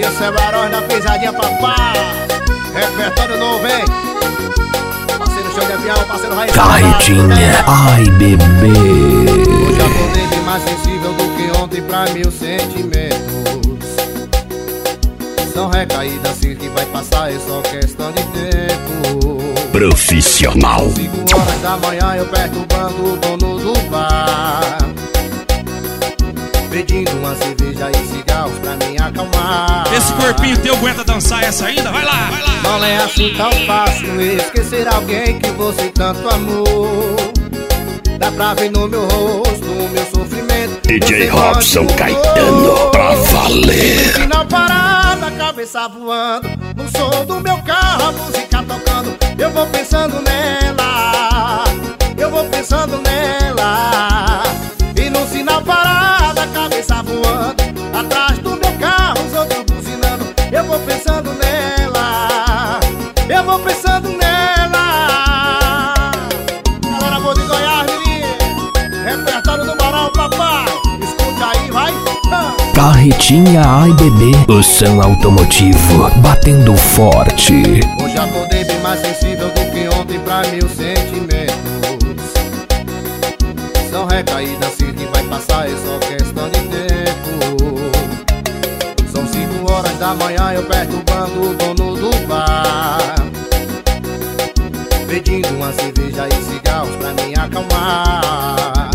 Esse é o Barões da Pisadinha, papá. Repertório novo, hein? Parceiro Show de Avião, parceiro Raiz. Carretinha, ai bebê. Hoje acordei bem mais sensível do que ontem pra meus sentimentos. São recaídas que vai passar, é só questão de tempo. Profissional. 5 horas da manhã eu perturbando o dono do bar, pedindo uma cerveja e cigarros pra me acalmar. Esse corpinho teu aguenta dançar essa ainda? Vai lá, vai lá. Não é assim tão fácil esquecer alguém que você tanto amou. Dá pra ver no meu rosto o meu sofrimento. DJ Robson Caetano, pra valer. E não parar da cabeça voando, no som do meu carro a música tocando. Eu vou pensando nela, eu vou pensando nela. E no sinal parado a cabeça voando, atrás do meu carro os outros buzinando. Eu vou pensando nela, eu vou pensando nela. Galera boa de Goiás, menino, repertório do Barão, papai. Escuta aí, vai. Carretinha, ai bebê. O som automotivo batendo forte. Hoje acordei bem mais sensível do que ontem pra meus sentimentos. São recaídas que vai passar, é só questão de tempo. São 5 horas da manhã eu perturbando o dono do bar, pedindo uma cerveja e cigarros pra me acalmar.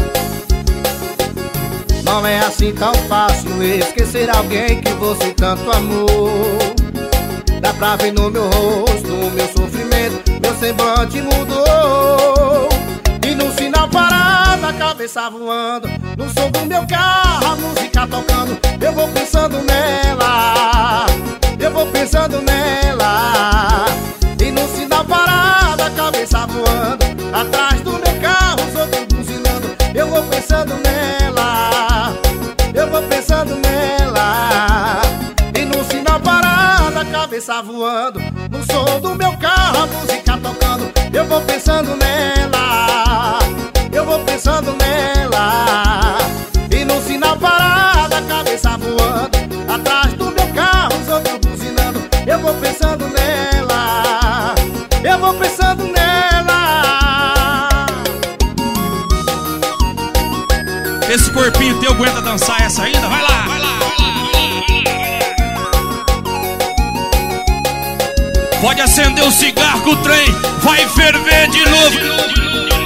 Não é assim tão fácil esquecer alguém que você tanto amou. Dá pra ver no meu rosto o meu sofrimento, meu semblante mudou. E no sinal parado a cabeça voando, no som do meu carro a música tocando. Eu vou pensando nela, eu vou pensando nela. E no sinal parado a cabeça voando, atrás do meu carro os outros buzinando. Eu vou pensando nela, eu vou pensando nela. E no sinal parado a cabeça voando, no som do meu carro a música tocando. Eu vou pensando nela, eu vou pensando nela. E no sinal parado a cabeça voando, atrás do meu carro os outros buzinando. Eu vou pensando nela, eu vou pensando nela. Esse corpinho teu aguenta dançar essa ainda? Vai lá, vai lá, vai lá, vai lá. Pode acender o cigarro que o trem vai ferver de novo.